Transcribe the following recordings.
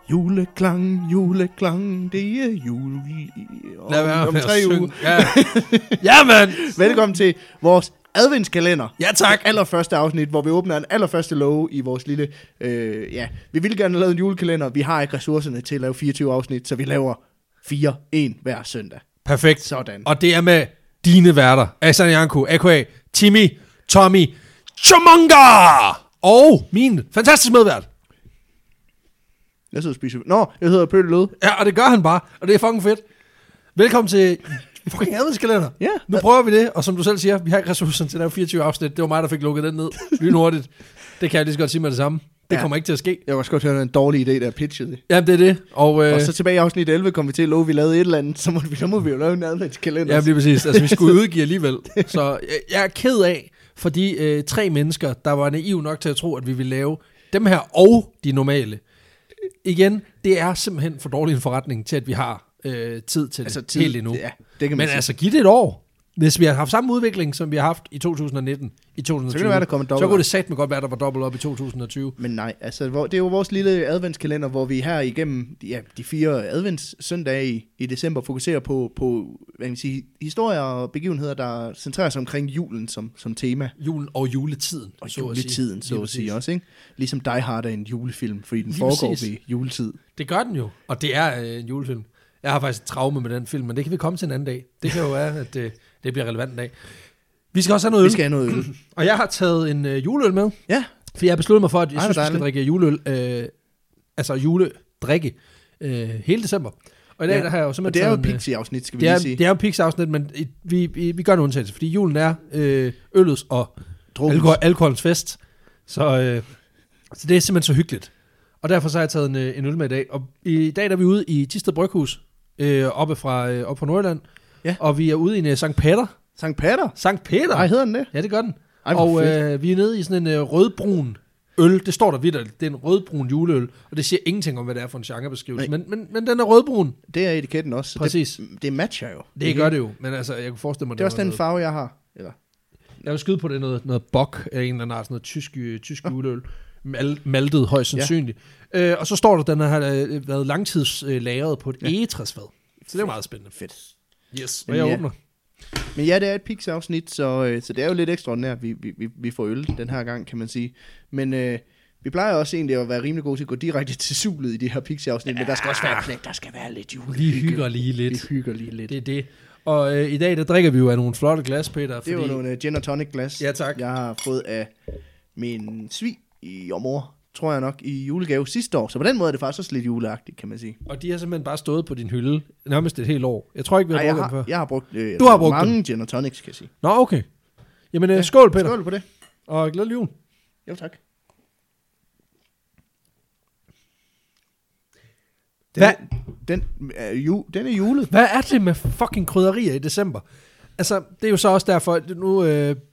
Juleklang, det er jul om 3 uger. Ja, mand! Velkommen til vores adventskalender. Ja, tak. Allerførste afsnit, hvor vi åbner en allerførste låge i vores lille... vi vil gerne lave en julekalender. Vi har ikke ressourcerne til at lave 24 afsnit, så vi laver 4 hver søndag. Perfekt. Sådan. Og det er med dine værter. Asan Janko, a.k.a. Timmy, Tommy, Chomonga! Og min fantastiske medvært. Jeg sidder og spiser... jeg hedder Pølle Løde. Ja, og det gør han bare. Og det er fucking fedt. Velkommen til fucking adventskalender. Ja. Nu prøver vi det, og som du selv siger, vi har ikke ressourcerne til at lave 24 afsnit. Det var mig, der fik lukket den ned lynhurtigt. Det kan jeg lige så godt sige med det samme. Det kommer ikke til at ske. Jeg var også godt høre en dårlig idé, der pitchede det. Ja, det er det. Og så tilbage i afsnit 11 kom vi til at love, at vi lavede et eller andet, så må vi jo lave en adventskalender. Ja, lige præcis. Altså, vi skulle udgive alligevel. Så jeg er ked af, for de 3 mennesker, der var naive nok til at tro, at vi ville lave dem her og de normale. Igen, det er simpelthen for dårlig en forretning til, at vi har tid til det helt endnu. Ja, det kan man Men sige. altså, giv det et år. Hvis vi har haft samme udvikling, som vi har haft i 2019, i 2020, så kan det være, der kommer dobbelt. Så kunne det satme godt være, der var dobbelt op i 2020. Men nej, altså, det er jo vores lille adventskalender, hvor vi her igennem de 4 adventssøndage i december fokuserer på hvad kan man sige, historier og begivenheder, der centrerer sig omkring julen som tema. Julen og juletiden. Og juletiden, så at sige også, ikke? Ligesom Die Hard er en julefilm, fordi den foregår ved juletid. Det gør den jo, og det er en julefilm. Jeg har faktisk et traume med den film, men det kan vi komme til en anden dag. Det kan jo være, at det bliver relevant en dag. Vi skal også have noget øl. Vi skal have noget øl. Og jeg har taget en juleøl med. Ja. For jeg har besluttet mig for, at jeg synes, vi skal drikke juleøl. Altså juledrikke hele december. Og i dag der har jeg jo simpelthen taget... Og det er jo Pixie-afsnit, skal vi lige sige. Det er jo Pixie-afsnit, men vi gør en undtagelse, fordi julen er øllets og alkoholens fest. Så det er simpelthen så hyggeligt. Og derfor så har jeg taget en øl med i dag. Og i dag der er vi ude i Thisted Bryghus, oppe på Nordjylland. Ja. Og vi er ude i en Sankt Peter. Sankt Peter? Sankt Peter? Ej, hedder den det? Ja, det gør den. Ej, og vi er nede i sådan en rødbrun øl. Det står der vidt, det er en rødbrun juleøl. Og det siger ingenting om, hvad det er for en genrebeskrivelse. Men den er rødbrun. Det er etiketten også. Præcis. Det matcher jo. Det gør det jo. Men altså, jeg kunne forestille mig... Det er også den farve, jeg har. Eller? Jeg vil skyde på, det noget bok af en eller anden art, sådan noget tysk juleøl. Maltet højst sandsynligt. Ja. Og så står der, den har været langtidslagret på et egetræsfad. Så det er meget spændende. Fedt. Yes, og jeg åbner. Men ja, det er et Pixie-afsnit, så det er jo lidt ekstraordinært, at vi får øl den her gang, kan man sige. Men vi plejer også egentlig at være rimelig gode til at gå direkte til sulet i det her Pixie-afsnit, men der skal også være der skal være lidt jule. Vi hygger lige lidt. Det er det. Og i dag, der drikker vi jo af nogle flotte glas, Peter. Det er jo nogle gin og tonic glas. Ja, tak. Jeg har fået af min mor, tror jeg nok, i julegave sidste år. Så på den måde er det faktisk også lidt juleagtigt, kan man sige. Og de har simpelthen bare stået på din hylde nærmest et helt år. Jeg tror ikke, vi har brugt dem før. Jeg har brugt, du har brugt mange gin og tonics, kan jeg sige. Nå, okay. Jamen, skål, Peter. Skål på det. Og glædelig jul. Jo, tak. Den er julet. Hvad er det med fucking krydderier i december? Altså, det er jo så også derfor, nu...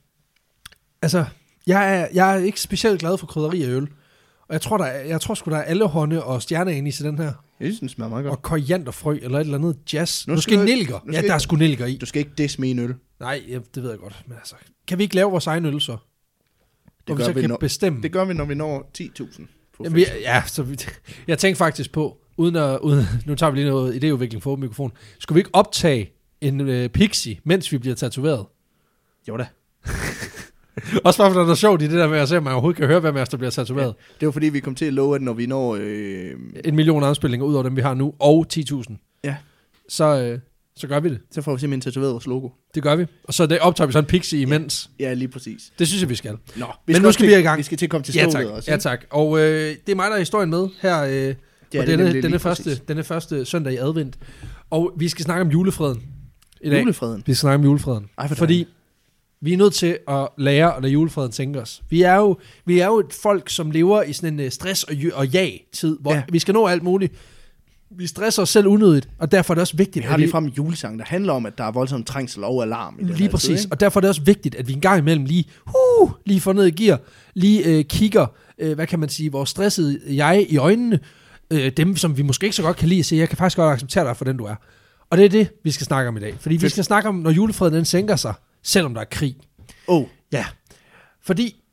Jeg er ikke specielt glad for krydderier i øl. Og jeg tror sgu, der er allehånde og stjerneanis i den her. Jeg synes, den smager meget godt. Og korianderfrø eller et eller andet jazz. Måske nælker. Ja, der er sgu nælker i. Du skal ikke disse med en øl. Nej, det ved jeg godt. Men altså, kan vi ikke lave vores egen øl så? Det gør vi, når vi når 10.000. Jamen, jeg tænkte faktisk på, uden nu tager vi lige noget idéudvikling for mikrofon. Skulle vi ikke optage en pixie, mens vi bliver tatoveret? Jo da. Også bare fordi det er sjovt i det der med at se, om man overhovedet kan høre, hvem af os, der bliver tatoveret. Ja, det var fordi, vi kom til at love, at når vi når... 1 million afspillinger ud over dem, vi har nu, og 10.000. Ja. Så gør vi det. Så får vi simpelthen tatoveret vores logo. Det gør vi. Og så optager vi sådan en pixie imens. Ja, lige præcis. Det synes jeg, vi skal. Nå, men nu skal vi i gang. Vi skal til at komme til stålet også. Ja, tak. Og det er mig, der er historien med her på denne første søndag i advent. Og vi skal snakke om julefreden i dag. Julefreden? Vi skal snakke om julefreden. Fordi vi er nødt til at lære at lade julefreden tænke os. Vi er jo et folk, som lever i sådan en stress- og jag-tid, hvor vi skal nå alt muligt. Vi stresser os selv unødigt, og derfor er det også vigtigt... Vi har lige frem en julesang, der handler om, at der er voldsom trængsel og alarm. Lige præcis, og derfor er det også vigtigt, at vi en gang imellem lige får ned i gear, lige kigger, hvad kan man sige, vores stressede jeg i øjnene, dem, som vi måske ikke så godt kan lide, at sige, jeg kan faktisk godt acceptere dig for den, du er. Og det er det, vi skal snakke om i dag. Fordi vi skal snakke om, når julefreden den sænker sig, selvom der er krig. Ja. Fordi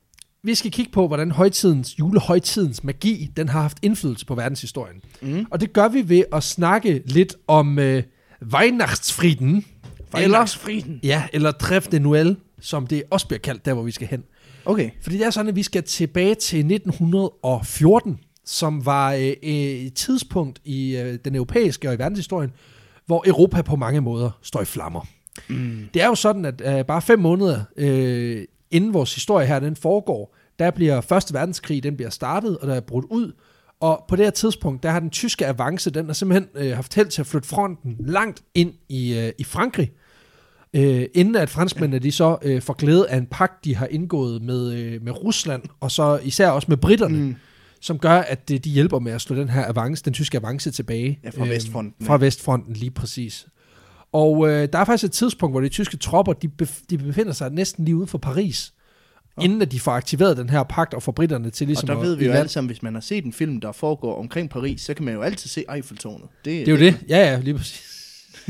vi skal kigge på, hvordan julehøjtidens magi, den har haft indflydelse på verdenshistorien. Og det gør vi ved at snakke lidt om Weihnachtsfrieden. Eller Trêve de Noël, som det også bliver kaldt, der hvor vi skal hen. Okay. Fordi det er sådan, at vi skal tilbage til 1914, som var et tidspunkt i den europæiske og i verdenshistorien, hvor Europa på mange måder står i flammer. Det er jo sådan, at bare 5 måneder inden vores historie her, den foregår, der bliver Første Verdenskrig, den bliver startet, og der er brudt ud. Og på det her tidspunkt, der har den tyske avance, den har simpelthen haft held til at flytte fronten langt ind i Frankrig, inden at franskmændene de så får glæde af en pagt, de har indgået med Rusland, og så især også med britterne, som gør, at de hjælper med at slå den tyske avance tilbage. Ja, fra Vestfronten. Fra Vestfronten, lige præcis. Og der er faktisk et tidspunkt, hvor de tyske tropper, de befinder sig næsten lige uden for Paris, inden at de får aktiveret den her pagt og får britterne til ligesom. Og der ved vi jo alle sammen, hvis man har set en film, der foregår omkring Paris, så kan man jo altid se Eiffeltårnet. Det er jo det. Ja, lige præcis.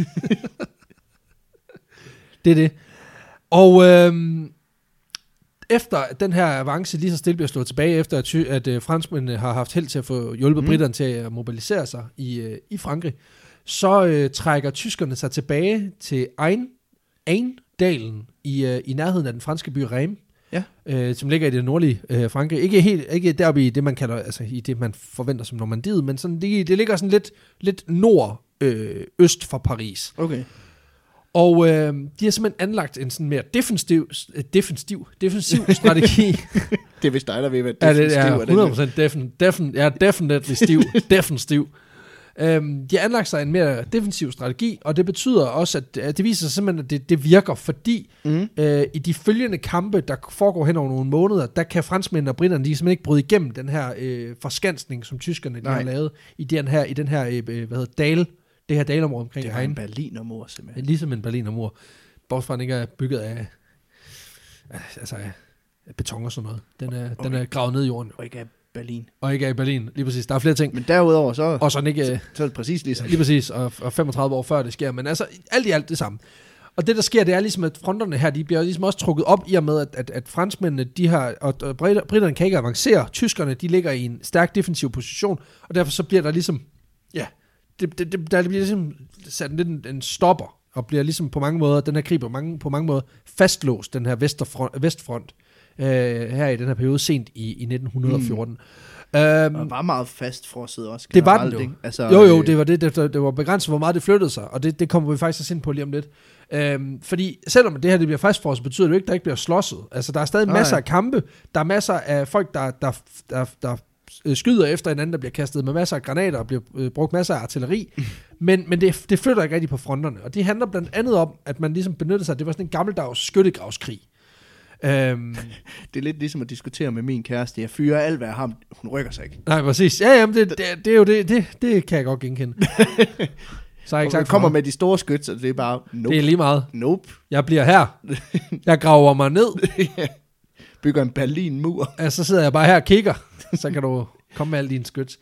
Det er det. Og efter den her avance lige så stille bliver slået tilbage, efter at franskmændene har haft held til at få hjulpet britterne til at mobilisere sig i Frankrig, så trækker tyskerne sig tilbage til Ain-dalen i nærheden af den franske by Reims, som ligger i det nordlige Frankrig. Ikke deroppe i det, man kalder, altså i det, man forventer som Normandiet, men sådan, det ligger sådan lidt nord-øst for Paris. Okay. Og de har simpelthen anlagt en sådan mere defensiv strategi. Det er vist dig, der ved, hvad defensiv er. 100% definitely stiv. Defensiv. De har anlagt sig en mere defensiv strategi, og det betyder også, at det viser sig simpelthen, at det virker, fordi i de følgende kampe, der foregår hen over nogle måneder, der kan franskmændene og britterne, de simpelthen ikke bryde igennem den her forskansning, som tyskerne har lavet i den her det her dalområde omkring Rhein. Det er en berlinermur, simpelthen. Ligesom en berlinermur. Bortset fra, den ikke er bygget af beton og sådan noget. Den er gravet ned i jorden. Og ikke af Berlin. Lige præcis. Der er flere ting. Men derudover så... Og sådan ikke... Så er det præcis ligesom. Lige præcis. Og 35 år før det sker. Men altså, alt i alt det samme. Og det, der sker, det er ligesom, at fronterne her, de bliver ligesom også trukket op i og med, at franskmændene, de har... Og britterne kan ikke avancere. Tyskerne, de ligger i en stærk defensiv position. Og derfor så bliver der ligesom... Ja... der bliver ligesom sat lidt en stopper, og bliver ligesom på mange måder, den her krig på mange måder fastlåst, den her vestfront, her i den her periode sent i 1914. Og var meget fastfrosset også. Det var den jo. Altså, jo, det var begrænset, hvor meget det flyttede sig, og det kommer vi faktisk ind på lige om lidt. Fordi selvom det her det bliver fastfrosset, betyder det jo ikke, at der ikke bliver slåsset. Altså, der er stadig masser af kampe, der er masser af folk, der skyder efter hinanden, der bliver kastet med masser af granater og bliver brugt masser af artilleri, men det flytter ikke rigtig på fronterne, og det handler blandt andet om, at man ligesom benyttede sig, det var sådan en gammeldags skyttegravskrig. Det er lidt ligesom at diskutere med min kæreste, jeg fyrer alt, hvad jeg har, hun rykker sig ikke. Nej, præcis. Ja, jamen, det er jo det kan jeg godt genkende. Så jeg ikke kommer med de store skyts, og det er bare, nope. Det er lige meget. Nope. Jeg bliver her. Jeg graver mig ned. Bygger en Berlin-mur. Ja, så sidder jeg bare her og kigger. Så kan du komme med alle dine skyts.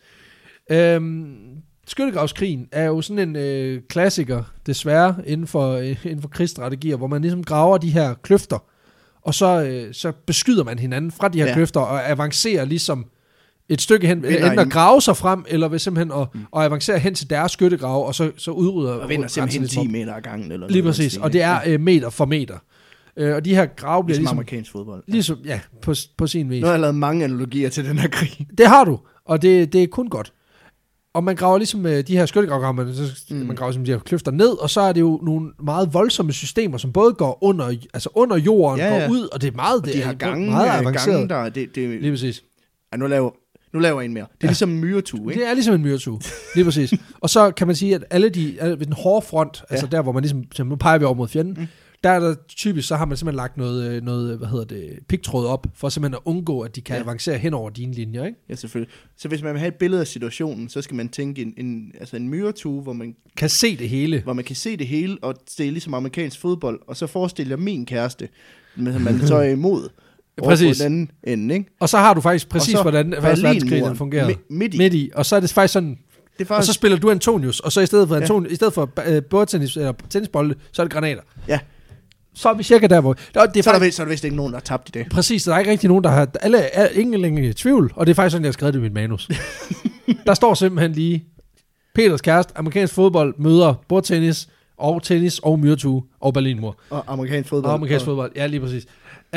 Skyttegravskrigen er jo sådan en klassiker, desværre, inden for krigsstrategier, hvor man ligesom graver de her kløfter, og så beskyder man hinanden fra de her kløfter, og avancerer ligesom et stykke hen, enten at grave sig frem, eller ved simpelthen at avancere hen til deres skyttegrave, og så udrydder... Og vinder simpelthen 10 meter ad gangen. Eller lige præcis, og det er meter for meter. Og de her grave bliver ligesom amerikansk fodbold. Ligesom, ja, på sin vis. Nu har jeg lavet mange analogier til den her krig. Det har du, og det er kun godt. Og man graver ligesom de her skyttegravkammer, man graver ligesom de her kløfter ned, og så er det jo nogle meget voldsomme systemer, som både går under jorden, går ud, og det er meget, de har gange, meget avanceret. Der, det, lige præcis. Ja, nu laver jeg en mere. Det er ligesom en myretue, ikke? Det er ligesom en myretue, lige præcis. Og så kan man sige, at alle ved den hårde front, altså der, hvor man ligesom, nu peger vi over mod fjenden, der er der typisk, så har man simpelthen lagt noget pigtråd op, for simpelthen at undgå, at de kan avancere hen over dine linjer, ikke? Ja, selvfølgelig. Så hvis man vil have et billede af situationen, så skal man tænke en myretue, hvor man kan se det hele. Hvor man kan se det hele, og det er ligesom amerikansk fodbold, og så forestiller jeg min kæreste, men man så er imod. Præcis. På den ende, ikke? Og så har du faktisk præcis, hvordan verdenskrigen fungerer. Midt i. Og så er det faktisk sådan... Og så spiller du Antonius, og så i stedet for bordtennis eller tennisbolde, så er det granater. Ja. så er vi cirka der, hvor... Så er der vist ikke nogen, der har tabt i det. Præcis, der er ikke rigtig nogen, der har... Alle er ingen længere i tvivl, og det er faktisk sådan, jeg har skrevet det i mit manus. Der står simpelthen lige, Peters kæreste, amerikansk fodbold, møder bordtennis, og tennis, og myretue, og Berlinmur. Og amerikansk fodbold. Og amerikansk fodbold, ja, lige præcis.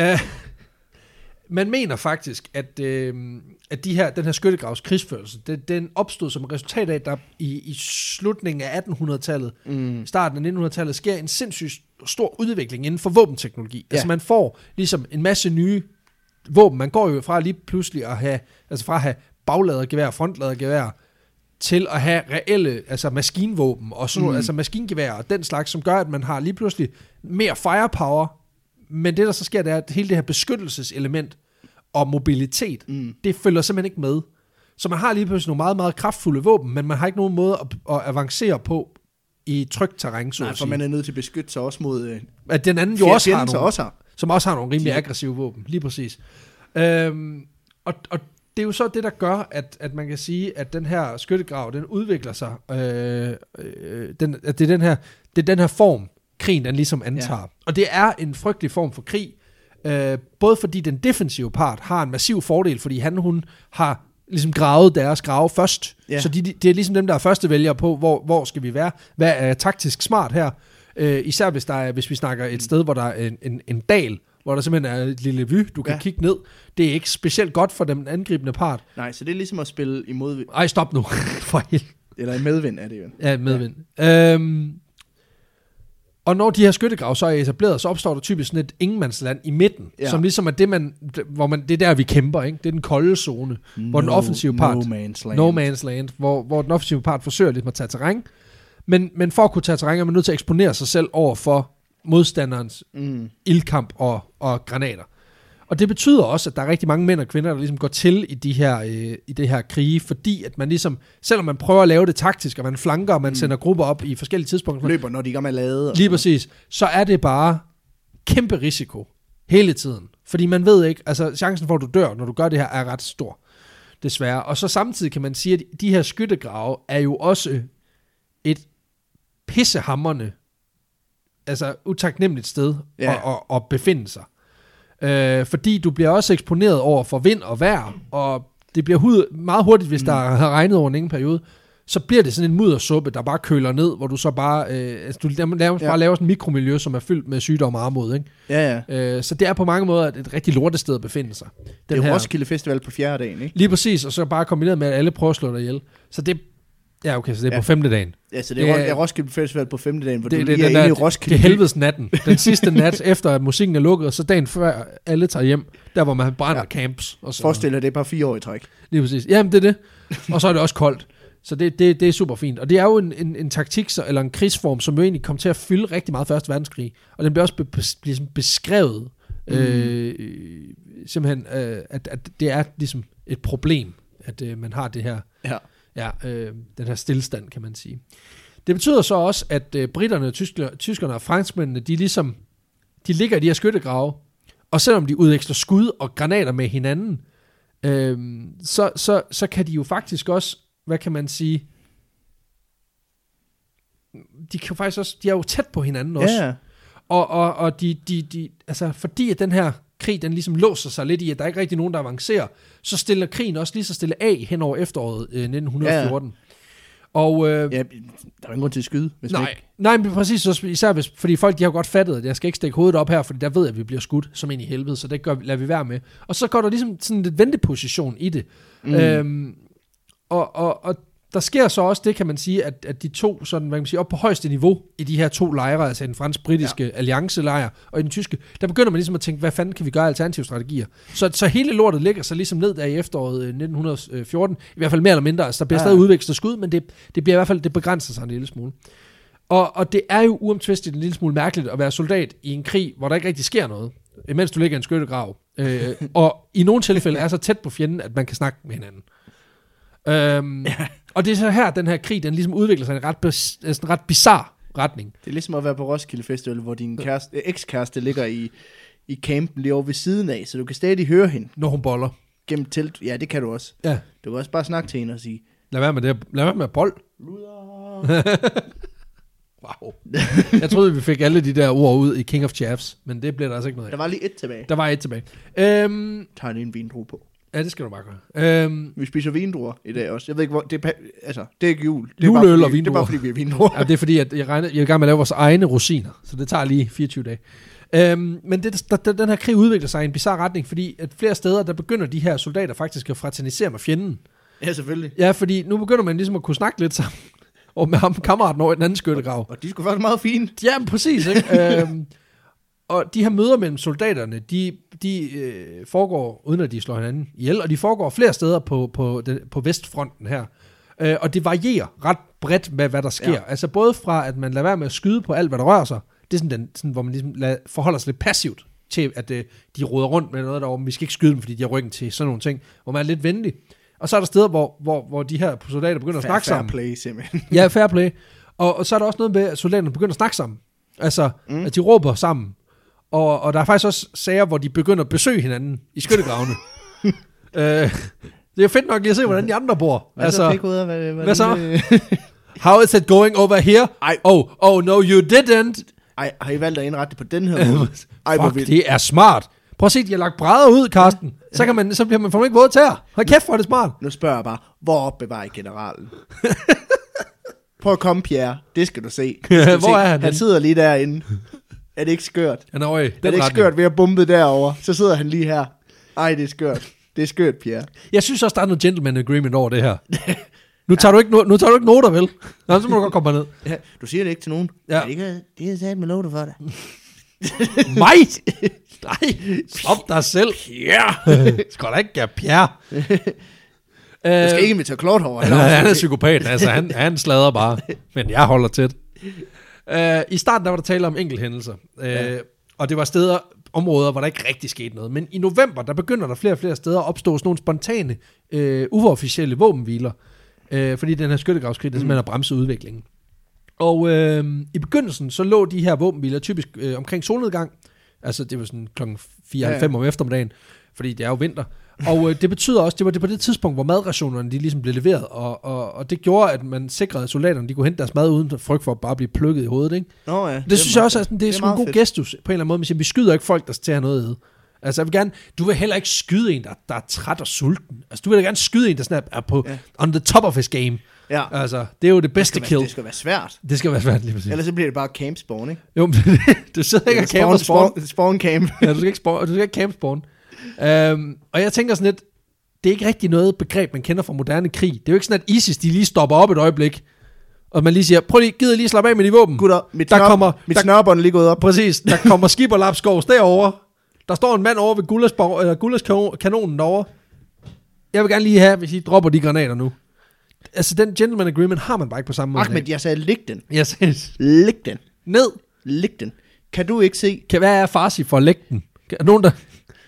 Man mener faktisk, at den her skyttegravs krigsførelse, den opstod som resultat af, at der i slutningen af 1800-tallet, starten af 1900-tallet, sker en sindssygt stor udvikling inden for våbenteknologi. Ja. Altså man får ligesom en masse nye våben. Man går jo fra lige pludselig at have, altså fra at have bagladergevær, frontladergevær, til at have reelle, altså maskinvåben, og sådan altså maskingevær og den slags, som gør, at man har lige pludselig mere firepower. Men det, der så sker, det er, at hele det her beskyttelseselement og mobilitet, det følger simpelthen ikke med. Så man har lige pludselig nogle meget, meget kraftfulde våben, men man har ikke nogen måde at avancere på i trygt terræn, så nej, for man er nødt til at beskytte sig også mod... at den anden jo også har nogle, også som også har nogle rimelig aggressive våben, lige præcis. Og det er jo så det, der gør, at man kan sige, at den her skyttegrav, den udvikler sig, at det er den her form, krigen den ligesom antager. Ja. Og det er en frygtelig form for krig, både fordi den defensive part har en massiv fordel, fordi hun har ligesom gravet deres grave først. Ja. Så det er ligesom dem, der er første vælger på, hvor skal vi være. Hvad er taktisk smart her? Især hvis vi snakker et sted, hvor der er en dal, hvor der simpelthen er et lille vy, du kan kigge ned. Det er ikke specielt godt for den angribende part. Nej, så det er ligesom at spille i modvind. Ej, stop nu. For helt. Eller i medvind er det jo. Ja, medvind. Ja. Og når de her skyttegrav så er etableret, så opstår der typisk sådan et ingenmandsland i midten, som ligesom er det, det er der, vi kæmper, ikke? Det er den kolde zone, hvor den offensive part... No man's land. Hvor den offensive part forsøger lidt at tage terræn. Men for at kunne tage terræn, er man nødt til at eksponere sig selv over for modstanderens ildkamp og granater. Og det betyder også, at der er rigtig mange mænd og kvinder, der ligesom går til i det her krige, fordi at man ligesom, selvom man prøver at lave det taktisk, og man flanker, og man sender grupper op i forskellige tidspunkter. Løber, når de gør med lade. Lige præcis. Så er det bare kæmpe risiko hele tiden. Fordi man ved ikke, altså chancen for, at du dør, når du gør det her, er ret stor. Desværre. Og så samtidig kan man sige, at de her skyttegrave er jo også et pissehamrende, altså utaknemmeligt sted at befinde sig. Fordi du bliver også eksponeret over for vind og vejr, og det bliver meget hurtigt, hvis der har regnet over en ingen periode, så bliver det sådan en muddersuppe, der bare køler ned, hvor du så bare, du bare laver sådan en mikromiljø, som er fyldt med sygdom og armod, ikke? Ja. Så det er på mange måder et rigtig lortested at befinde sig. Det er Roskilde Festival på 4. dagen, ikke? Lige præcis, og så bare kombineret med, at alle prøver at slå dig ihjel. Så det ja, okay, så det er på 5. dagen. Ja, så det er Roskilde Festival på 5. dagen, hvor du lige er inde i Roskilde. Det er helvedes natten. Den sidste nat, efter at musikken er lukket, og så dagen før alle tager hjem, der hvor man brænder camps. Og så. Forestil dig, det er bare 4 år i træk. Lige præcis. Jamen, det er det. Og så er det også koldt. Så det er super fint. Og det er jo en taktik, eller en krigsform, som jo egentlig kom til at fylde rigtig meget 1. verdenskrig. Og den bliver også beskrevet, simpelthen, at det er ligesom et problem, at man har det her... Ja, den her stillstand, kan man sige. Det betyder så også, at britterne, tyskerne og franskmændene, de ligger i de her skyttegrave, og selvom de udveksler skud og granater med hinanden, så kan de jo faktisk også, hvad kan man sige, de kan faktisk også, de er jo tæt på hinanden også. Ja. Og de altså fordi at den her krig, den ligesom låser sig lidt i, at der er ikke rigtig nogen, der avancerer, så stiller krigen også lige så stille af hen over efteråret 1914. Ja. Og, der er ingen grund til at skyde, hvis nej, men præcis, især fordi folk, de har godt fattet, at jeg skal ikke stikke hovedet op her, fordi der ved jeg, at vi bliver skudt som ind i helvede, så det lader vi være med. Og så går der ligesom sådan lidt venteposition i det. Og der sker så også det, kan man sige, at de to, sådan, hvad kan man sige, op på højeste niveau i de her to lejre, altså den fransk-britiske alliancelejr og i den tyske, der begynder man ligesom at tænke, hvad fanden kan vi gøre alternative strategier? Så hele lortet ligger sig ligesom ned der i efteråret 1914, i hvert fald mere eller mindre, altså der bliver stadig udvekslet skud, men det bliver i hvert fald, det begrænser sig en lille smule. Og det er jo uomtvisteligt en lille smule mærkeligt at være soldat i en krig, hvor der ikke rigtig sker noget, imens du ligger i en skyttegrav, og i nogle tilfælde er så tæt på fjenden, at man kan snakke med hinanden. Og det er så her, den her krig, den ligesom udvikler sig i en ret bizarre retning. Det er ligesom at være på Roskilde Festival, hvor din ekskæreste ligger i campen lige over ved siden af, så du kan stadig høre hende. Når hun boller. Gennem telt. Ja, det kan du også. Ja. Du kan også bare snakke til hende og sige, lad være med bold. Wow. Jeg troede, vi fik alle de der ord ud i King of Chaffs, men det bliver der altså ikke noget af. Der var lige et tilbage. Der var et tilbage. Tager en vindrue på. Ja, det skal du bare gøre. Vi spiser vindruer i dag også. Jeg ved ikke, hvor... Det er ikke jul. Juleøl og vindruer. Det er bare, fordi vi er vindruer. Ja, det er fordi, at jeg er i gang med at lave vores egne rosiner, så det tager lige 24 dage. Men den her krig udvikler sig i en bizarre retning, fordi at flere steder, der begynder de her soldater faktisk at fraternisere med fjenden. Ja, selvfølgelig. Ja, fordi nu begynder man ligesom at kunne snakke lidt sammen. Og med ham kammeraten over i den anden skyttegrav. Og de skulle faktisk meget fine. Ja, præcis, ikke? Og de her møder mellem soldaterne, de foregår, uden at de slår hinanden ihjel, og de foregår flere steder på vestfronten her. Og det varierer ret bredt med, hvad der sker. Ja. Altså både fra, at man lader være med at skyde på alt, hvad der rører sig, det er sådan, hvor man ligesom forholder sig lidt passivt til, at de roder rundt med noget derovre, men vi skal ikke skyde dem, fordi de har ryggen til sådan nogle ting, hvor man er lidt venlig. Og så er der steder, hvor de her soldater begynder at snakke sammen. Fair play, simpelthen. Ja, fair play. Og så er der også noget med, at soldaterne begynder at snakke sammen. Altså, at de råber sammen. Og der er faktisk også sager, hvor de begynder at besøge hinanden i skyttegravene. Det er fedt nok lige at se, hvordan de andre bor. Hvad så? How is it going over here? Oh no, you didn't. Ej, har I valgt at indrette det på den her måde? Fuck, det er smart. Prøv at se, de har lagt brædder ud, Karsten. Så bliver man ikke våd tæer. Hold kæft, hvor er det smart. Nu spørger jeg bare, hvor opbevarer I generalen? Prøv at komme, Pierre. Det skal du se. Hvor er han? Han sidder lige derinde. Er det ikke skørt? Han er det ikke skørt ved at bombe derovre? Så sidder han lige her. Ej, det er skørt. Det er skørt, Pierre. Jeg synes også, der er noget gentleman agreement over det her. Nu tager du ikke noter, vel? Nå, så må du godt komme ned. Ja, du siger det ikke til nogen. Ja. Det er sat med noter for dig. Mig? Nej, stop dig selv. Pierre. Skal da ikke gøre Pierre. Jeg skal ikke invitere Claude over. Han er psykopat, altså han slader bare. Men jeg holder tæt. I starten der var der tale om enkelthændelser. Og det var områder, hvor der ikke rigtig skete noget. Men i november, der begynder der flere og flere steder at opstå sådan nogle spontane, uofficielle våbenhviler. Fordi den her skyttegravskrig, der simpelthen har bremset udviklingen. Og i begyndelsen, så lå de her våbenhviler typisk omkring solnedgang. Altså det var sådan klokken 4-5 om eftermiddagen, fordi det er jo vinter. Og det betyder også, det var det på det tidspunkt, hvor madrationerne de ligesom blev leveret, og det gjorde, at man sikrede, at soldaterne de kunne hente deres mad uden frygt for at bare blive plukket i hovedet, ikke? Nå ja. Det synes jeg også, at det er sådan en god gestus på en eller anden måde. Man siger, vi skyder ikke folk, der skal have noget at æde. Altså jeg vil gerne, du vil heller ikke skyde en, der er træt og sulten. Altså du vil da gerne skyde en, der er på on the top of his game. Ja. Altså det er jo det bedste kill. Det skal være svært. Det skal være svært lige præcis. Ellers så bliver det bare camp spawn, ikke? Jo, du sidder ikke og camp og spawn. Spawn camp. Ja, du skal ikke camp spawn. Og jeg tænker sådan lidt, det er ikke rigtig noget begreb, man kender fra moderne krig. Det er jo ikke sådan, at ISIS, de lige stopper op et øjeblik, og man lige siger, prøv lige slappe af med de våben. Gutter, mit snørbånd er lige gået op. Præcis, der kommer skib og lapskovs derovre. Der står en mand over ved guldskanonen derovre. Jeg vil gerne lige have, hvis I dropper de granater nu. Altså, den gentleman agreement har man bare ikke på samme måde. Ahmed, jeg sagde, lig den. Jeg sagde, lig den. Ned. Lig den. Kan du ikke se? Hvad er farsi for at lægge den? Nogen der...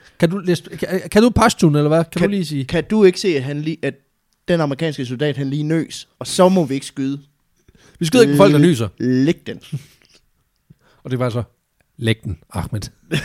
Kan du pashtun, eller hvad? Kan du lige sige? Kan du ikke se, at den amerikanske soldat, han lige nøs, og så må vi ikke skyde? Vi skyder ikke på folk, der nyser. Læg den. Og det var så, læg den, Ahmed.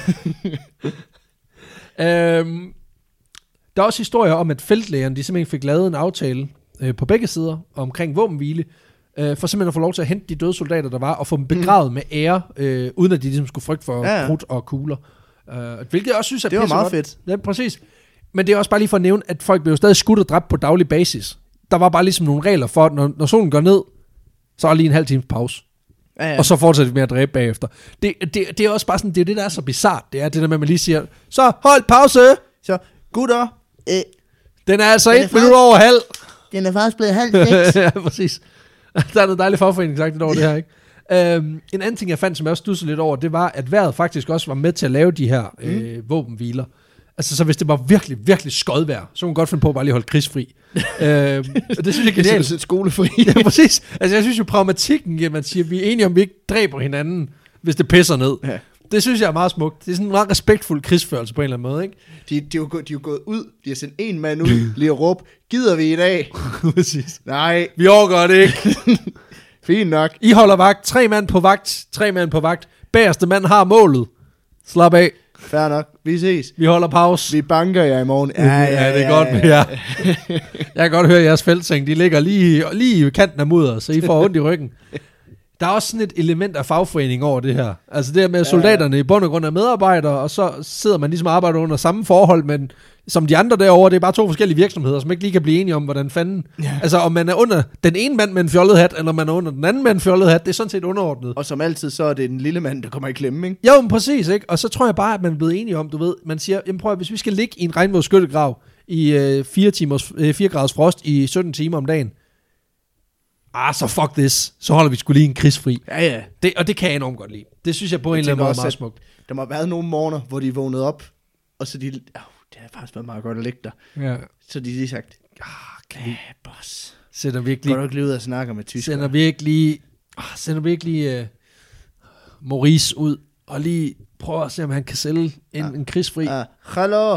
Der er også historier om, at feltlægerne, de simpelthen fik lavet en aftale på begge sider omkring våbenhvile, for simpelthen at få lov til at hente de døde soldater, der var, og få dem begravet med ære, uden at de ligesom skulle frygte for krudt og kugler. Hvilket jeg også synes er det var meget fedt. Ja, præcis. Men det er også bare lige for at nævne, at folk blev stadig skudt og dræbt på daglig basis. Der var bare ligesom nogle regler for, at når solen går ned, så er lige en halv times pause. Ja. Og så fortsætter vi med at dræbe bagefter. Det er også bare sådan, det er det, der er så bizart. Det er det der med, at man lige siger, så hold pause. Så gutter. Den er altså 1 minut over halv. Den er faktisk blevet halv 6. Ja, præcis. Der er noget dejligt fagforening sagt over det her, ikke? En anden ting, jeg fandt, som jeg også studsede lidt over, det var, at vejret faktisk også var med til at lave de her våbenhviler. Altså, så hvis det var virkelig, virkelig skodvejr, så kunne man godt finde på at bare lige holde krigsfri. Det synes jeg er genialt. Det er skolefri. Ja, præcis. Altså, jeg synes jo, pragmatikken, at man siger, at vi er enige om, vi ikke dræber hinanden, hvis det pisser ned. Ja. Det synes jeg er meget smukt. Det er sådan en meget respektfuld krigsførelse på en eller anden måde, ikke? De er jo gået ud, de har sendt en mand ud, lige at råbe, gider vi i dag? Præcis. Nej. Vi overgår det ikke. Fint nok. I holder vagt. 3 mand på vagt. 3 mand på vagt. Bagerste mand har målet. Slap af. Fair nok. Vi ses. Vi holder pause. Vi banker jer i morgen. Ja, det er godt med jer. Jeg kan godt høre, at jeres feltseng, de ligger lige i kanten af mudder, så I får ondt i ryggen. Der er også sådan et element af fagforening over det her. Altså det her med, at soldaterne i bund og grund er medarbejdere, og så sidder man ligesom og arbejder under samme forhold, men som de andre derovre, det er bare 2 forskellige virksomheder, som ikke lige kan blive enige om, hvordan fanden... Ja. Altså om man er under den ene mand med en fjollet hat, eller man er under den anden med en fjollet hat, det er sådan set underordnet. Og som altid, så er det den lille mand, der kommer i klemme, ikke? Jo, men præcis, ikke? Og så tror jeg bare, at man er blevet enige om, du ved, man siger, jamen prøv at, hvis vi skal ligge i en regnvådsskyttegrav i 4 graders frost i 17 timer om dagen, så fuck this. Så holder vi sgu lige en krigsfri. Ja. Og det kan jeg enormt godt lide. Det synes jeg på en eller anden måde meget smukt. Der må have været nogle morgener, hvor de vågnede op, og så det har faktisk været meget godt at ligge der. Ja. Så de lige sagt, boss. Sender virkelig... Går du ikke lige ud og snakker med tyskere? Sender virkelig Maurice ud, og lige prøver at se, om han kan sælge en krigsfri. Hallo,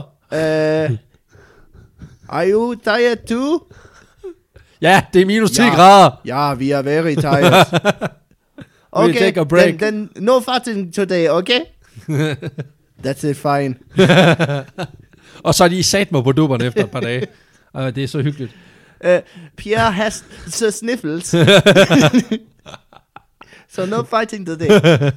are you tired too? Ja, det er minus 10 grader. Ja, vi er very tired. Okay, take a break. Then no farting today, okay? That's it, fine. Og så er de sat mig på dupperne efter et par dage. Og det er så hyggeligt. Pierre has the sniffles. So no fighting today.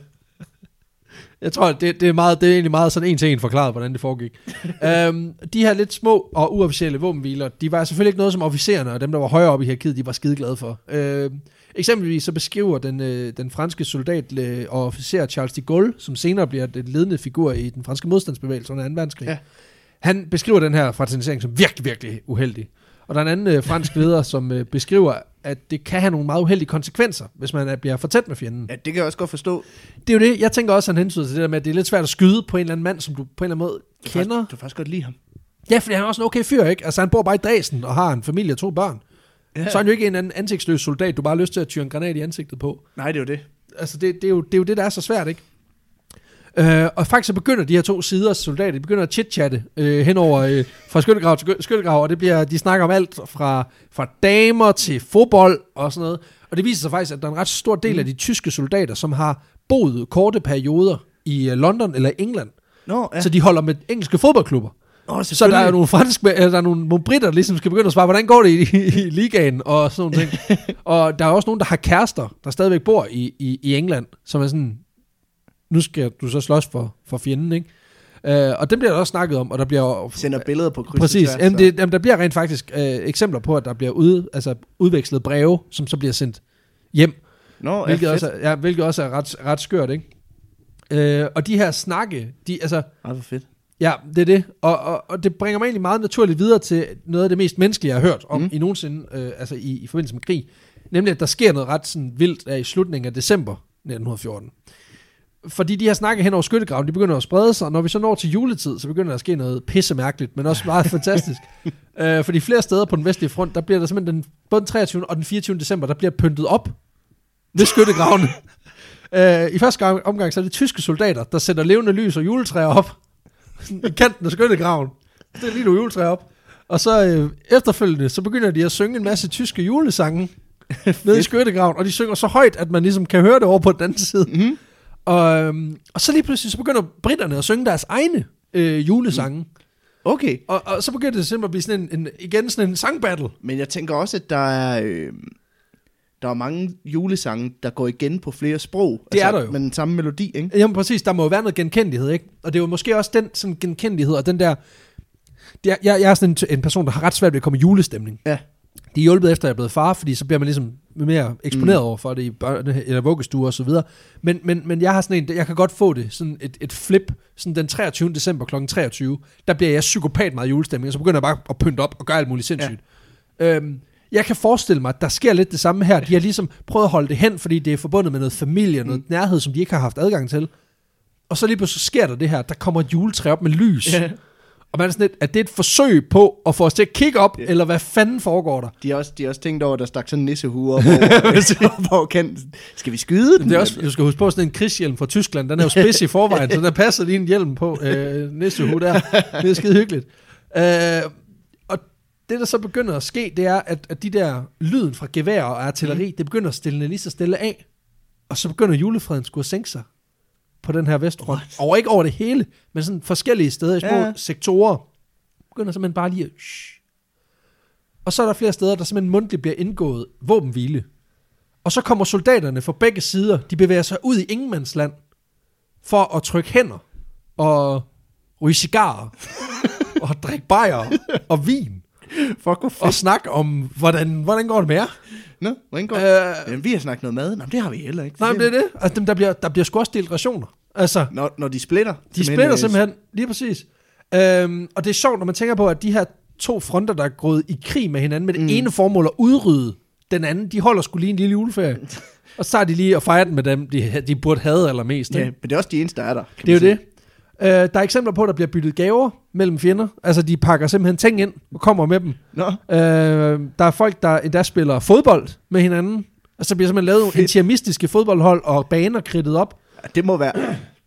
Jeg tror, det er egentlig meget sådan en til en forklaret, hvordan det foregik. De her lidt små og uofficielle våbenhviler, de var selvfølgelig ikke noget, som officererne og dem, der var højere oppe i hierarkiet, de var skide glade for. Eksempelvis så beskriver den franske soldat og officer Charles de Gaulle, som senere bliver den ledende figur i den franske modstandsbevægelse under 2. verdenskrig. Ja. Han beskriver den her fraternisering som virkelig, virkelig uheldig. Og der er en anden fransk leder, som beskriver, at det kan have nogle meget uheldige konsekvenser, hvis man bliver for tæt med fjenden. Ja, det kan jeg også godt forstå. Det er jo det, jeg tænker også, at han hensyder til det der med, at det er lidt svært at skyde på en eller anden mand, som du på en eller anden måde kender. Du kan faktisk godt lide ham. Ja, fordi han er også en okay fyr, ikke? Altså han bor bare i Dresden og har en familie og 2 børn. Ja. Så er han jo ikke en anden ansigtsløs soldat, du bare har lyst til at tyre en granat i ansigtet på. Nej, det er jo det. Altså det er jo det, der er så svært, ikke? Og faktisk så begynder de her 2 sider soldater, de begynder at chit-chatte henover fra skyttegrav til skyttegrav, og de snakker om alt fra damer til fodbold og sådan noget. Og det viser sig faktisk, at der er en ret stor del af de tyske soldater, som har boet korte perioder i London eller England. Så de holder med engelske fodboldklubber. Så der er nogle der er nogle britter, der ligesom skal begynde at svare, hvordan går det i ligaen og sådan nogle ting. Og der er også nogen, der har kærester, der stadigvæk bor i England, som er sådan, nu skal du så slås for fjenden, ikke? Og det bliver der også snakket om, og der bliver... Sender billeder på kryds. Præcis. Der bliver rent faktisk eksempler på, at der bliver udvekslet breve, som så bliver sendt hjem. Hvilket også er ret skørt, ikke? Og de her snakke, altså... hvor fedt. Ja, det er det. Og det bringer mig egentlig meget naturligt videre til noget af det mest menneskelige, jeg har hørt om i nogensinde, altså i forbindelse med krig. Nemlig, at der sker noget ret sådan vildt i slutningen af december 1914. Fordi de her snakke hen over skyttegraven, de begynder at sprede sig, og når vi så når til juletid, så begynder der at ske noget pissemærkeligt, men også meget fantastisk. Fordi flere steder på den vestlige front, der bliver der simpelthen både den 23. og den 24. december, der bliver pyntet op ved skyttegravene. I første omgang, så er det tyske soldater, der sætter levende lys og juletræer op i kanten af skyttegraven. Det er lige nogle juletræer op. Og så efterfølgende, så begynder de at synge en masse tyske julesange nede i skyttegraven, og de synger så højt, at man ligesom kan høre det over på den anden side. Mm-hmm. Og så lige pludselig, så begynder britterne at synge deres egne julesange. Okay. Og så begynder det simpelthen at blive sådan en sangbattle. Men jeg tænker også, at der er mange julesange, der går igen på flere sprog. Det er der jo. Med den samme melodi, ikke? Jamen præcis, der må jo være noget genkendelighed, ikke? Og det er jo måske også den sådan genkendelighed, og den der... Jeg er sådan en person, der har ret svært ved at komme i julestemning. Ja. Det er hjulpet efter, at jeg er blevet far, fordi så bliver man ligesom mere eksponeret over for det i børne- eller vuggestuer og så videre. Men jeg har sådan jeg kan godt få det, sådan et flip, sådan den 23. december kl. 23, der bliver jeg psykopat meget julestemning, og så begynder jeg bare at pynte op og gøre alt muligt sindssygt. Ja. Jeg kan forestille mig, at der sker lidt det samme her. De har ligesom prøvet at holde det hen, fordi det er forbundet med noget familie, noget nærhed, som de ikke har haft adgang til. Og så lige pludselig sker der det her, der kommer et juletræ op med lys. Ja. Og man er sådan lidt, at det er et forsøg på at få os til at kigge op, eller hvad fanden foregår der? De har også tænkt over, at der stak sådan en nissehue op over kanten. Skal vi skyde den? Det er også, du skal huske på, sådan en krigshjelm fra Tyskland, den er jo spids i forvejen, så der passer lige en hjelm på nissehue der. Det er skide hyggeligt. Og det, der så begynder at ske, det er, at de der lyden fra gevær og artilleri, det begynder at stille lige så stille af. Og så begynder julefreden skulle at sænke sig på den her vestfront. Og ikke over det hele, men sådan forskellige steder i små sektorer. Begynder simpelthen bare lige at... Og så er der flere steder, der simpelthen mundtligt bliver indgået våbenhvile. Og så kommer soldaterne fra begge sider, de bevæger sig ud i ingenmandsland, for at trykke hænder, og ryge cigarer, og drikke bajer, og vin, og snakke om, hvordan går det med jer? Nå, hvordan går det? Jamen, vi har snakket noget mad. Nå, det har vi heller ikke. Nej, men det er det. Altså, der bliver sgu også delt rationer. Altså, når de splitter. De splitter simpelthen, lige præcis. Og det er sjovt, når man tænker på, at de her to fronter, der er gået i krig med hinanden, med det ene formål at udrydde den anden, de holder sgu lige en lille juleferie. Og så er de lige og fejrer den med dem, de burde have allermest. Ja, men det er også de eneste, der er der. Det er jo det. Der er eksempler på, at der bliver byttet gaver mellem fjender. Altså, de pakker simpelthen ting ind og kommer med dem. Der er folk, der endda spiller fodbold med hinanden. Og så bliver simpelthen lavet interimistiske fodboldhold og baner kridtet op. Ja, det må være...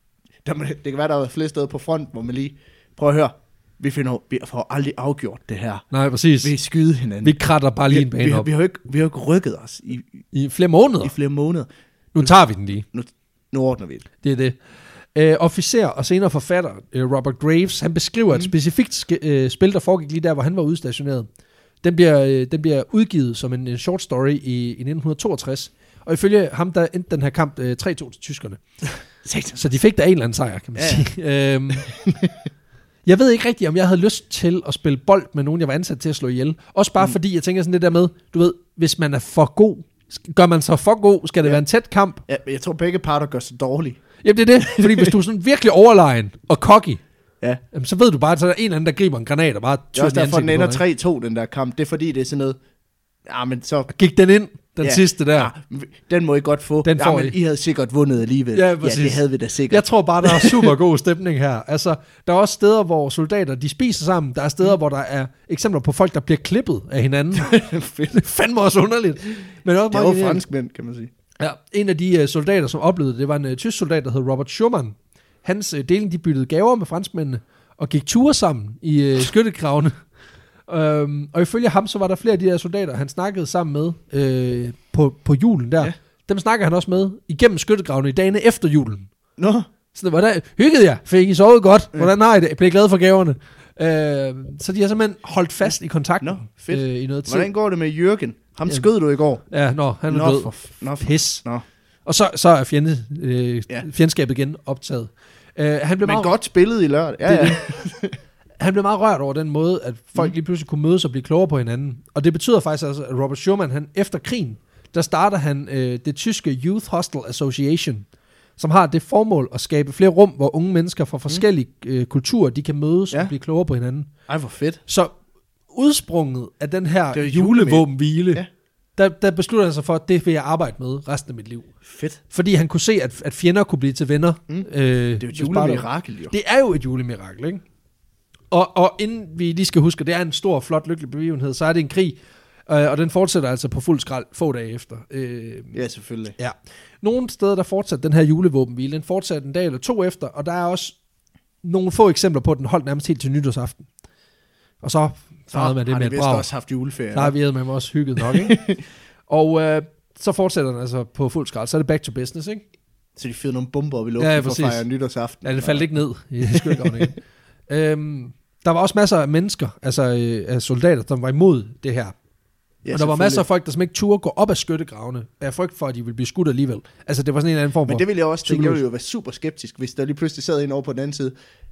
Det kan være, der er flere steder på front, hvor man lige... Prøv at høre. Vi får aldrig afgjort det her. Nej, præcis. Vi skyder hinanden. Vi kratter bare lige en bane op. Vi har jo ikke rykket os i flere måneder. I flere måneder. Nu tager vi den lige. Nu ordner vi det. Det er det. Officer og senere forfatter Robert Graves, han beskriver et specifikt spil, der foregik lige der, hvor han var udstationeret. Den bliver udgivet som en short story i 1962, og ifølge ham, der endte den her kamp 3-2 til tyskerne. Så de fik da en eller anden sejr, kan man sige. Jeg ved ikke rigtigt, om jeg havde lyst til at spille bold med nogen, jeg var ansat til at slå ihjel. Også bare fordi, jeg tænker sådan det der med, du ved, hvis man er for god, gør man så for god, skal det være en tæt kamp? Ja, jeg tror begge parter gør sig dårligt. Jamen det er det, fordi hvis du er sådan virkelig overlegen og cocky, så ved du bare, at så er der en eller anden, der griber en granat og bare tyrer den i ansigtet. Det er også derfor, den ender 3-2, den der kamp. Det er fordi, det er sådan noget... Ja, men så... Gik den ind, den sidste der? Ja, den må I godt få. Den får men I havde sikkert vundet alligevel. Ja, det havde vi da sikkert. Jeg tror bare, der er super god stemning her. Altså, der er også steder, hvor soldater, de spiser sammen. Der er steder, hvor der er eksempler på folk, der bliver klippet af hinanden. Det er fandme også underligt. Men også det er jo franskmænd, kan man sige. Ja, en af de soldater, som oplevede det, var en tysk soldat, der hed Robert Schumann. Hans deling, de byttede gaver med franskmændene, og gik ture sammen i skyttegravene. Og ifølge ham, så var der flere af de der soldater, han snakkede sammen med på julen der. Ja. Dem snakker han også med igennem skyttegravene i dagene efter julen. Nå. Så hvordan hyggede jeg? Fik I sovet godt? Hvordan har I det? Jeg blev glad for gaverne. Så de har simpelthen holdt fast i kontakten. Nå, fedt. I noget tid. Hvordan går det med Jørgen? Ham skød du i går. Ja, han er død. Pis. Nå. Og så er fjendskabet igen optaget. Han blev meget godt spillet i lørdag. Ja. Han blev meget rørt over den måde, at folk lige pludselig kunne mødes og blive klogere på hinanden. Og det betyder faktisk altså, at Robert Schumann, han efter krigen, der starter han det tyske Youth Hostel Association, som har det formål at skabe flere rum, hvor unge mennesker fra forskellige kulturer, de kan mødes og blive klogere på hinanden. Ej, hvor fedt. Så udsprunget af den her julevåbenhvile, der beslutter han sig for, at det vil jeg arbejde med resten af mit liv. Fedt. Fordi han kunne se, at fjender kunne blive til venner. Det er jo et julemirakel, jo. Det er jo et julemirakel, ikke? Og inden vi lige skal huske, det er en stor, flot, lykkelig begivenhed, så er det en krig, og den fortsætter altså på fuld skrald få dage efter. Ja, selvfølgelig. Ja. Nogle steder, der fortsætter den her julevåbenhvile, den fortsætter en dag eller to efter, og der er også nogle få eksempler på, at den holdt nærmest helt til nytårsaften. Og så farede man det med et brag. Har de også haft juleferie? Så har vi med også hygget nok, ikke? Og så fortsætter den altså på fuld skrald, så er det back to business, ikke? Så de fyrede nogle bomber op i luften for at fejre nytårsaften? Ja, det faldt ikke ned i skyttegravene. Der var også masser af mennesker, altså af soldater, som var imod det her. Ja, og der var masser af folk, der som ikke turde gå op af skyttegravene, af frygt for, at de ville blive skudt alligevel. Altså det var sådan en eller anden form for... Men det ville jeg også tænke, jeg ville jo være super skeptisk, hvis der lige pludselig sad en over på den anden side.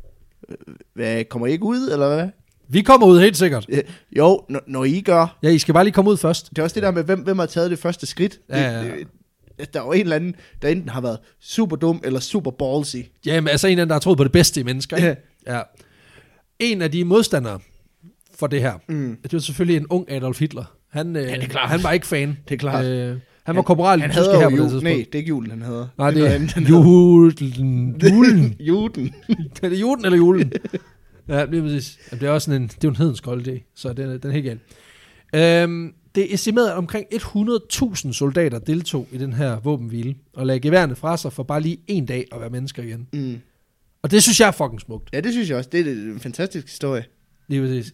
Hvad, kommer I ikke ud, eller hvad? Vi kommer ud helt sikkert. Jo, når I gør. Ja, I skal bare lige komme ud først. Det er også det der med, hvem har taget det første skridt. Ja. Der er jo en eller anden, der enten har været super dum, eller super ballsy. Jamen, altså en eller anden, der har troet på det bedste i mennesker. Ikke? Ja. En af de modstandere for det her, det var selvfølgelig en ung Adolf Hitler. Han var ikke fan. Det er klart. Han var korporal i han tyske her på det tidspunkt. Nej, det er ikke julen, han hedder. Nej, det er julen. Juden. Er det juden eller julen? Ja, det er præcis. Det er også sådan det er jo en hedensk holiday, så den er helt galt. Det er estimeret, at omkring 100.000 soldater deltog i den her våbenhvile, og lagde geværene fra sig for bare lige en dag at være mennesker igen. Og det synes jeg er fucking smukt. Ja, det synes jeg også. Det er en fantastisk historie. Lige præcis.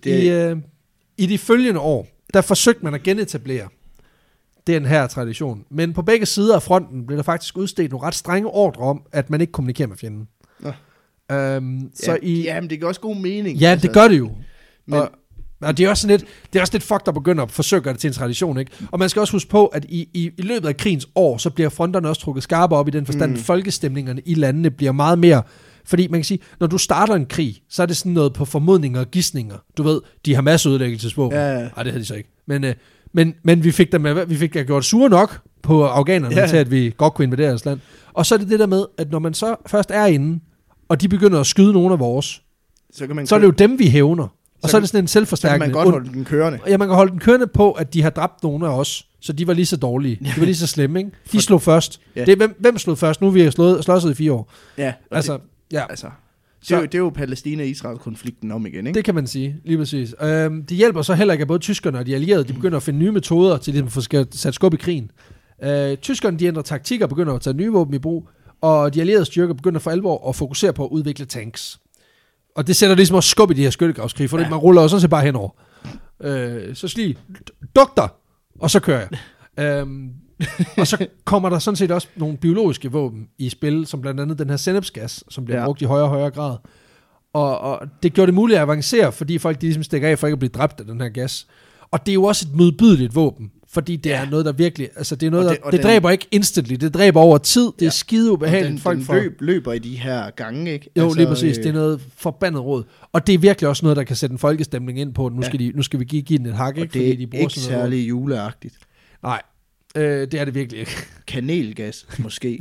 I de følgende år, der forsøgte man at genetablere den her tradition. Men på begge sider af fronten blev der faktisk udstedt nogle ret strenge ordre om, at man ikke kommunikerer med fjenden. Men det gør også god mening. Ja, altså, det gør det jo. Men Og det er også lidt fuck, der begynder at forsøge at gøre det til en tradition, ikke? Og man skal også huske på, at i løbet af krigens år, så bliver fronterne også trukket skarpere op i den forstand, at folkestemningerne i landene bliver meget mere. Fordi man kan sige, når du starter en krig, så er det sådan noget på formodninger og gidsninger. Du ved, de har masseødelæggelsesvåben. Ja. Nej, det havde de så ikke. Men vi fik gjort sure nok på afghanerne til, at vi godt kunne invadere deres land. Og så er det der med, at når man så først er inde, og de begynder at skyde nogle af vores, så er det jo dem, vi hævner. Og så er det sådan en selvforstærkende. Så kan man godt holde den kørende. Ja, man kan holde den kørende på, at de har dræbt nogle af os, så de var lige så dårlige. De var lige så slemme, ikke? De slog først. Ja. Det er, hvem slog først? Nu er vi slåsset i 4 år. Ja. Altså, det er jo Palæstina-Israel-konflikten om igen, ikke? Det kan man sige, lige præcis. Det hjælper så heller ikke, at både tyskerne og de allierede, de begynder at finde nye metoder til ligesom at få sat skub i krigen. Tyskerne, de ændrer taktikker og begynder at tage nye våben i brug, og de allierede styrker begynder for alvor at fokusere på at udvikle tanks. Og det sætter ligesom også skub i de her skyttegravskrig, for man ruller jo sådan set bare henover. Så lige, dugter, og så kører jeg. Og så kommer der sådan set også nogle biologiske våben i spil, som blandt andet den her sennepsgas, som bliver brugt i højere og højere grad. Og det gjorde det muligt at avancere, fordi folk de ligesom stikker af for ikke at blive dræbt af den her gas. Og det er jo også et modbydeligt våben, fordi det er noget, der virkelig, altså det er noget, det dræber ikke instantly, det dræber over tid, det er skide ubehageligt. Den løber i de her gange, ikke? Jo, altså, lige præcis, det er noget forbandet råd. Og det er virkelig også noget, der kan sætte en folkestemning ind på, nu skal vi give den et hak, ikke? Det er de ikke særlig juleagtigt. Nej, det er det virkelig ikke. Kanelgas, måske.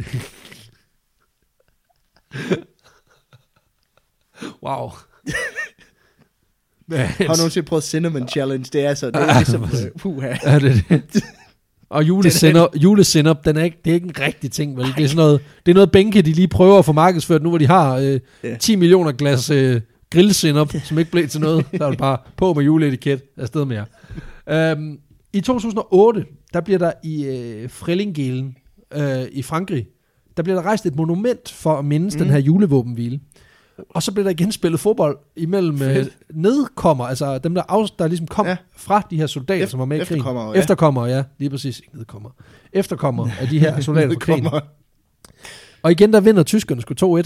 Wow. Har du nogensinde prøvet Cinnamon Challenge? Det er ligesom Ja, det. Og julesennep, det er ikke en rigtig ting, vel? Det er noget bænke, de lige prøver at få markedsført nu, hvor de har 10 millioner glas grillsennep, som ikke blev til noget. Så er det bare på med juleetiket afsted med jer. I 2008, der bliver der i Frellingelen i Frankrig, der bliver der rejst et monument for at mindes den her julevåbenhvile. Og så blev der igen spillet fodbold imellem nedkommer, altså dem, der ligesom kom fra de her soldater, som var med i krigen. Efterkommere, ja, lige præcis. Ikke nedkommer. Efterkommere af de her soldater fra krigen. Og igen, der vinder tyskerne sgu 2-1.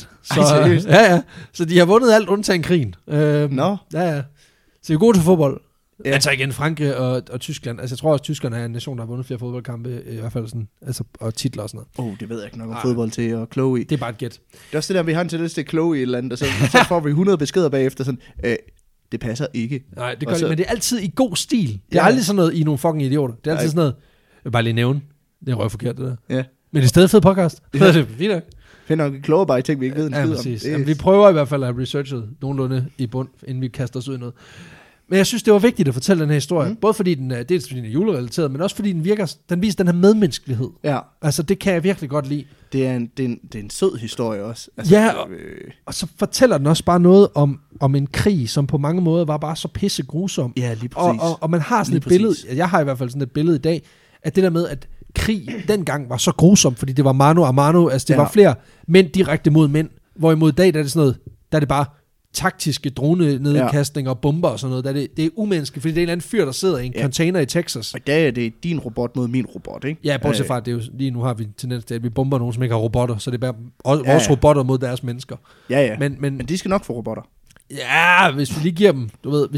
Så, så de har vundet alt undtagen krigen. Ja. Så de er gode til fodbold. Ja. Altså igen, Frankrig og Tyskland. Altså jeg tror også, tyskerne er en nation, der har vundet flere fodboldkampe, i hvert fald sådan, altså, og titler og sådan noget. Det ved jeg ikke nok om fodbold til at kloge i. Det er bare et gæt. Det er også det der, vi har en tendens til at kloge i et eller andet, og så får vi 100 beskeder bagefter, sådan, det passer ikke. Nej, det gør det, men det er altid i god stil. Det er aldrig sådan noget, I nogle fucking idioter. Det er altid sådan noget, jeg vil bare lige nævne, det er røvforkert det der. Ja. Men det er stadig fed podcast. Ja. Det er fint nok. Finder nok kloge bare i ting, vi ikke ved en skid om. Jamen, vi prøver i hvert fald at have researchet nogenlunde i bund, inden vi kaster os ud i noget. Men jeg synes, det var vigtigt at fortælle den her historie. Både fordi den er, dels fordi den er julerelateret, men også fordi den viser den her medmenneskelighed. Ja. Altså, det kan jeg virkelig godt lide. Det er en sød historie også. Altså, ja, og så fortæller den også bare noget om en krig, som på mange måder var bare så pisse grusom. Ja, lige præcis. Og man har sådan et billede, jeg har i hvert fald sådan et billede i dag, at det der med, at krig dengang var så grusom, fordi det var mano a mano, altså det var flere mænd direkte mod mænd, hvorimod i dag, der er det sådan noget, der er det bare taktiske drone-nedkastninger og bomber og sådan noget. Det er umenneskeligt, fordi det er en eller anden fyr, der sidder i en container i Texas. Og i dag er det din robot mod min robot, ikke? Ja, bortset fra, det er jo, lige nu har vi tendens til, at vi bomber nogen, som ikke har robotter, så det er bare vores robotter mod deres mennesker. Ja. Men de skal nok få robotter. Ja, hvis vi lige giver dem, du ved,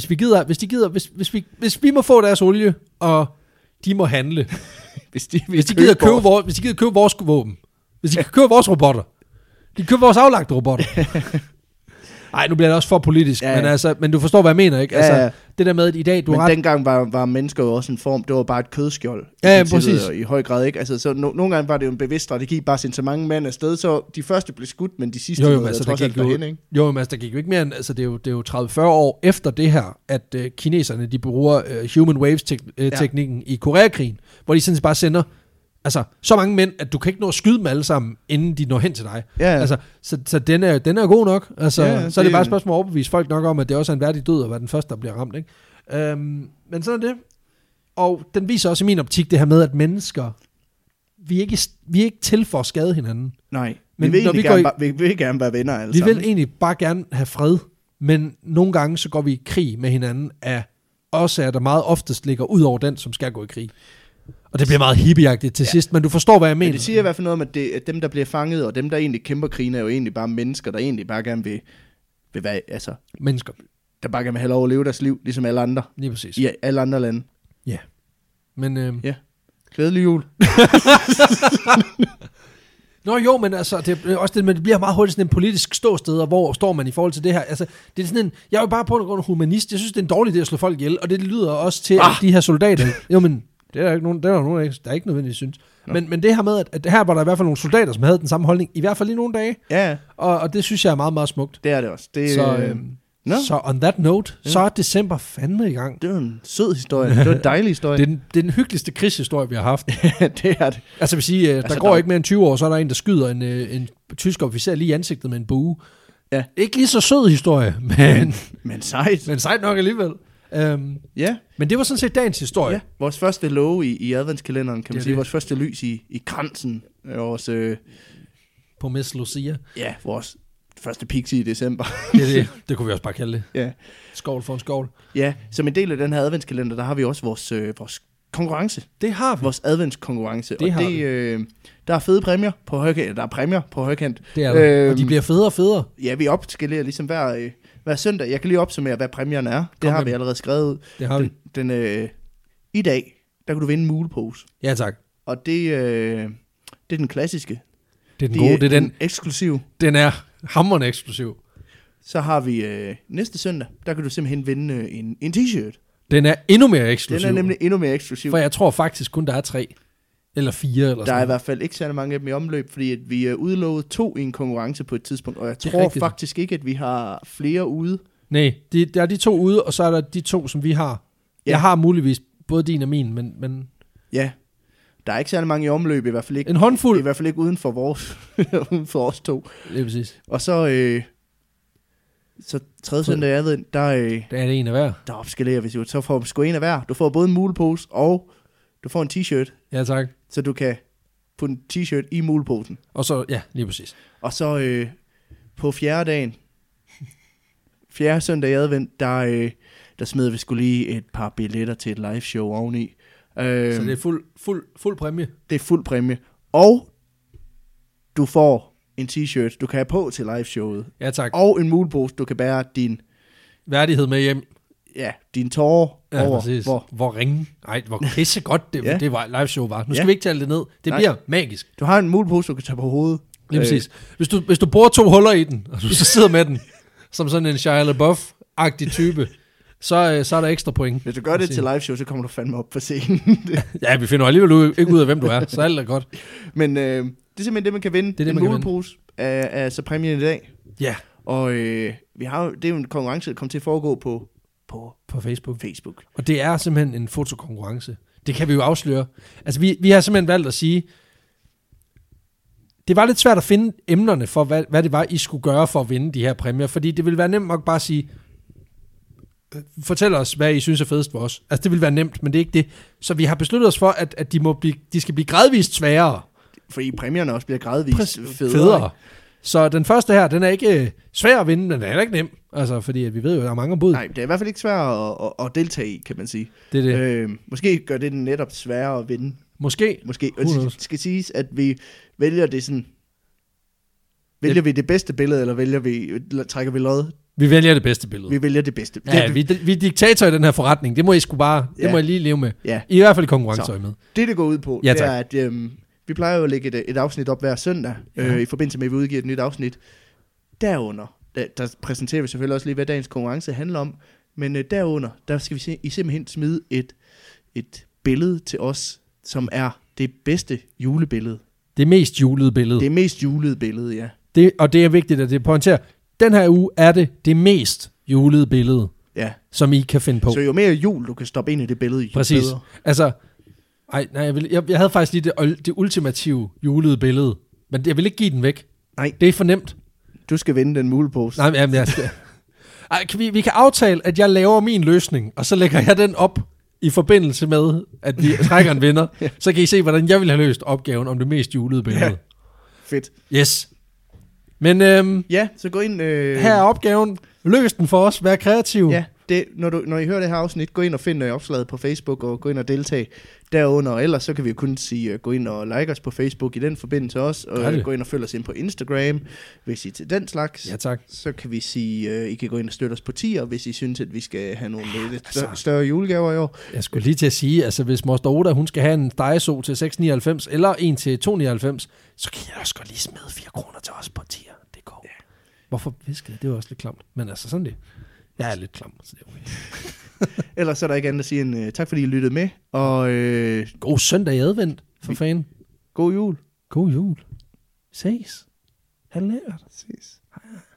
hvis vi må få deres olie, og de må handle. hvis de gider købe vores våben. Hvis de kan købe vores robotter. De køber vores aflagte robotter. Nej, nu bliver det også for politisk, men du forstår, hvad jeg mener, ikke? Altså, det der med, at i dag, men dengang var mennesker jo også en form, det var bare et kødskjold. Ja, præcis. I høj grad, ikke? Altså, så nogle gange var det jo en bevidst strategi, bare sende så mange mænd afsted, så de første blev skudt, men de sidste der gik jo ikke mere end, altså det er jo 30-40 år efter det her, at kineserne, de bruger human waves-teknikken i Koreakrigen, hvor de sådan bare sender altså, så mange mænd, at du kan ikke nå at skyde dem alle sammen, inden de når hen til dig. Ja. Altså, så den er god nok. Altså, så er det bare et spørgsmål at overbevise folk nok om, at det også er en værdig død, at være den første, der bliver ramt. Ikke? Men sådan er det. Og den viser også i min optik det her med, at mennesker, vi er ikke til for at skade hinanden. Nej, men vi vil gerne være venner alle sammen. Vi vil egentlig bare gerne have fred, men nogle gange så går vi i krig med hinanden af årsager, der meget oftest ligger ud over den, som skal gå i krig. Og det bliver meget hippieagtigt til sidst, men du forstår, hvad jeg mener. Men det siger i hvert fald noget om, at dem, der bliver fanget, og dem, der egentlig kæmper krigen, er jo egentlig bare mennesker, der egentlig bare gerne vil være, altså... Mennesker. der bare kan have lov at leve deres liv, ligesom alle andre. Lige præcis. I alle andre lande. Ja. Men... Ja. Glædelig jul. Nå jo, men altså, det er også det, men det bliver meget hurtigt sådan en politisk ståsted, og hvor står man i forhold til det her? Altså, det er sådan en, jeg er jo bare på grund af humanist, jeg synes, det er en dårlig idé at slå folk ihjel, og det lyder også til, at de her soldater, jo, men det er der ikke nogen, der er ikke nødvendigvis synes. Men det her med, at her var der i hvert fald nogle soldater, som havde den samme holdning, i hvert fald i nogle dage, ja. Og det synes jeg er meget, meget smukt. Det er det også. Det, så on that note, så er december fandme i gang. Det er en sød historie, det er en dejlig historie. Det er den hyggeligste krigshistorie, vi har haft. Det er det. Altså vil sige, der går ikke mere end 20 år, så er der en, der skyder en tysk officer lige i ansigtet med en bue. Ja. Ikke lige så sød historie, men sejt. Men sejt nok alligevel. Ja. Men det var sådan set dagens historie. Ja. Vores første låge i adventskalenderen, kan man sige. Det. Vores første lys i kransen. Vores, på Miss Lucia. Ja, vores første pixie i december. Det kunne vi også bare kalde det. Ja. Skål for en skål. Ja, som en del af den her adventskalender, der har vi også vores konkurrence. Det har vi. Vores adventskonkurrence. Det og har vi. Der er fede præmier på højkant. Der er præmier på højkant. Det er der. Og de bliver federe og federe. Ja, vi opskalerer ligesom hver søndag. Jeg kan lige opsummere, hvad præmierne er. Det har vi allerede skrevet ud. Det har vi. I dag, der kan du vinde en mulepose. Ja, tak. Og det er den klassiske. Det er den gode. Det er den eksklusiv. Den er hamrende eksklusiv. Så har vi næste søndag, der kan du simpelthen vinde en t-shirt. Den er endnu mere eksklusiv. Den er nemlig endnu mere eksklusiv. For jeg tror faktisk kun, der er 3 eller 4 eller sådan. Der er i hvert fald ikke særlig mange af dem i omløb, fordi at vi er udlovet 2 i en konkurrence på et tidspunkt, og jeg tror faktisk ikke, at vi har flere ude. Nej, der er de 2 ude, og så er der de 2, som vi har. Ja. Jeg har muligvis både din og min, men... Ja, der er ikke særlig mange i omløb, i hvert fald ikke. En håndfuld. I hvert fald ikke uden for os 2. Det er præcis. Og så tredje søndag i advent, der er det en af hver. Der opskalerer vi så får du sgu en af hver. Du får både en mulepose, og du får en t-shirt. Ja, tak. Så du kan få en t-shirt i muleposen. Og så, ja, lige præcis. Og så på fjerde søndag i advent, der smider vi sgu lige et par billetter til et live show oveni. Så det er fuld præmie? Det er fuld præmie. Og du får en t-shirt, du kan have på til liveshowet. Ja, tak. Og en mulepose, du kan bære din... værdighed med hjem. Ja, din tårer over. Præcis. Hvor ringe. Nej, hvor pisse godt det var liveshow var. Nu skal vi ikke tale det ned. Det bliver magisk. Du har en mulepose, du kan tage på hovedet. Lige præcis. Hvis du borer 2 huller i den, og du så sidder med den, som sådan en Shia LaBeouf-agtig type, så er der ekstra point. Hvis du gør det til liveshow, så kommer du fandme op på scenen. Ja, vi finder alligevel ikke ud af, hvem du er, så alt er godt. Men det er simpelthen det, man kan vinde. Det er det, en mulepose af så præmien i dag. Ja. Og det er jo en konkurrence, der kommer til at foregå på Facebook. Og det er simpelthen en fotokonkurrence. Det kan vi jo afsløre. Altså, vi har simpelthen valgt at sige, det var lidt svært at finde emnerne for, hvad det var, I skulle gøre for at vinde de her præmier. Fordi det ville være nemt nok bare at sige, fortæl os, hvad I synes er fedest for os. Altså, det ville være nemt, men det er ikke det. Så vi har besluttet os for, at de skal blive gradvist sværere. Fordi præmierne også bliver gradvist federe. Så den første her, den er ikke svær at vinde, men den er ikke nem. Altså, fordi vi ved jo, at der er mange bud. Nej, det er i hvert fald ikke svært at deltage i, kan man sige. Det er det. Måske gør det den netop sværere at vinde. Måske. Og det skal siges, at vi vælger det sådan... Vælger vi det bedste billede, eller trækker vi lod? Vi vælger det bedste billede. Vi vælger det bedste. Ja, vi er diktator i den her forretning. Det må I sgu bare... Det må I lige leve med. Ja. I hvert fald i konkurrenceøje med. Det går ud på, det er, at vi plejer jo at lægge et afsnit op hver søndag, i forbindelse med, at vi udgiver et nyt afsnit. Derunder, der præsenterer vi selvfølgelig også lige, hvad dagens konkurrence handler om. Men derunder, der skal vi simpelthen smide et billede til os, som er det bedste julebillede. Det mest julede billede. Det mest julede billede, ja. Og det er vigtigt, at det pointerer. Den her uge er det mest julede billede, som I kan finde på. Så jo mere jul, du kan stoppe ind i det billede, jo præcis. Bedre. Altså, jeg havde faktisk lige det ultimative julede billede, men jeg vil ikke give den væk. Nej. Det er for nemt. Du skal vinde den mulepose. Nej, jamen, vi kan aftale, at jeg laver min løsning, og så lægger jeg den op i forbindelse med, at vi trækker en vinder. Så kan I se, hvordan jeg vil have løst opgaven om det mest julede billede. Ja. Fedt. Yes. Men ja, så gå ind... her er opgaven. Løs den for os. Vær kreativ. Ja, når I hører det her afsnit, gå ind og find opslaget på Facebook, og gå ind og deltage derunder. Og ellers så kan vi jo kun sige, gå ind og like os på Facebook i den forbindelse også, og gå ind og følge os ind på Instagram, hvis I til den slags. Ja, tak. Så kan vi sige, I kan gå ind og støtte os på tier, hvis I synes, at vi skal have nogle lidt større julegaver i år. Jeg skulle lige til at sige, altså hvis Moster Oda, hun skal have en dejeso til 6,99, eller en til 2,99, så kan jeg også godt lige smide 4 kroner til os på tier. Det går. Ja. Hvorfor viskede det? Det var også lidt klamt. Men altså sådan det. Jeg er lidt klam, så det er okay. Ellers så er der ikke andet at sige end tak, fordi I lyttede med. Og god søndag i advent, for fanden. God jul. God jul. Ses. Ha' det lækkert. Ses.